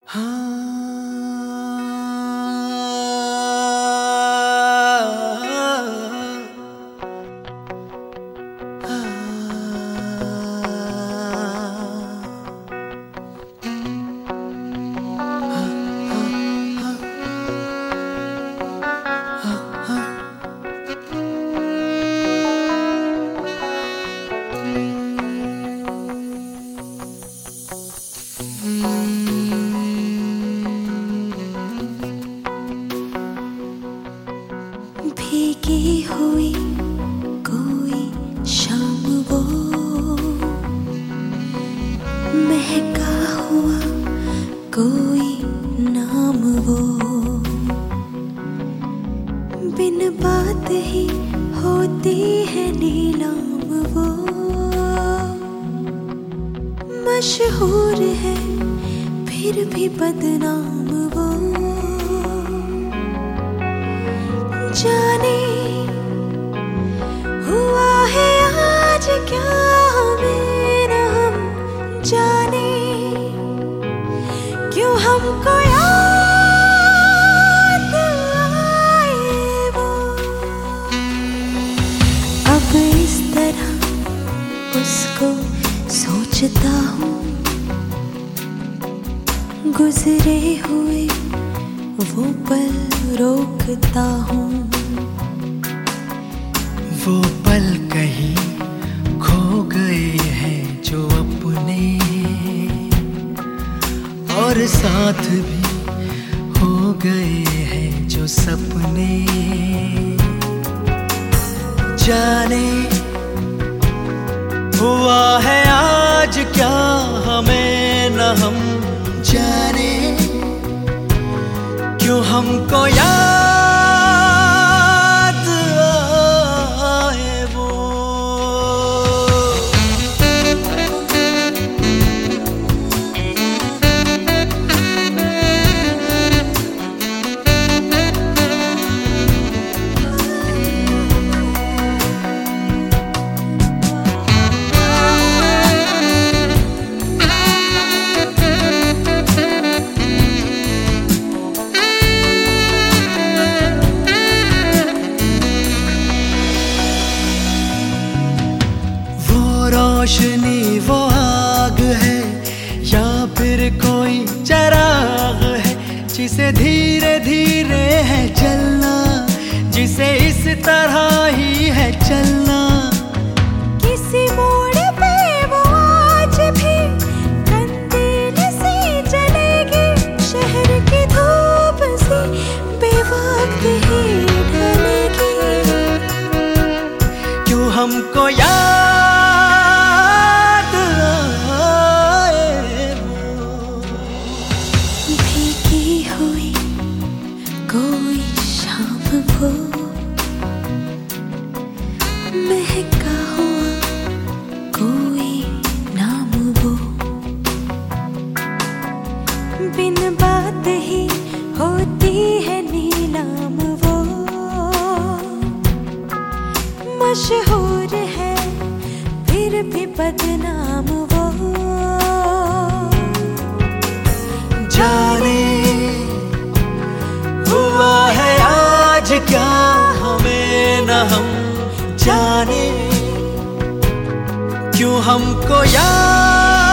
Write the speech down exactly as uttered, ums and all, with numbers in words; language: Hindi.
भीगी हुई कोई शाम वो, महका हुआ कोई नाम वो, बिन बात ही होती है नीलाम वो, मशहूर है फिर भी बदनाम वो, जाने हुआ है आज क्या मेरा, हम जाने क्यों हमको याद आए वो। अब इस तरह उसको सोचता हूँ, गुजरे हुए वो पल रोकता हूँ। वो पल कहीं खो गए हैं जो अपने, और साथ भी हो गए हैं जो सपने। जाने हुआ है आज क्या हमें न हम जाने, क्यों हमको याद आए वो। रोशनी वो आग है या फिर कोई चराग है, जिसे धीरे धीरे है चलना, जिसे इस तरह ही है चलना। किसी मोड़ पे वो आज भी कंदील सी जलेगी, शहर की धूप सी बेवक्त ही ढलेगी। क्यों हमको याद कोई शाम वो, महका हुआ कोई नाम वो, बिन बात ही होती है नीलाम वो, मशहूर है फिर भी बदनाम वो। जाने हुआ है आज क्या हमें न हम जाने, क्यों हमको याद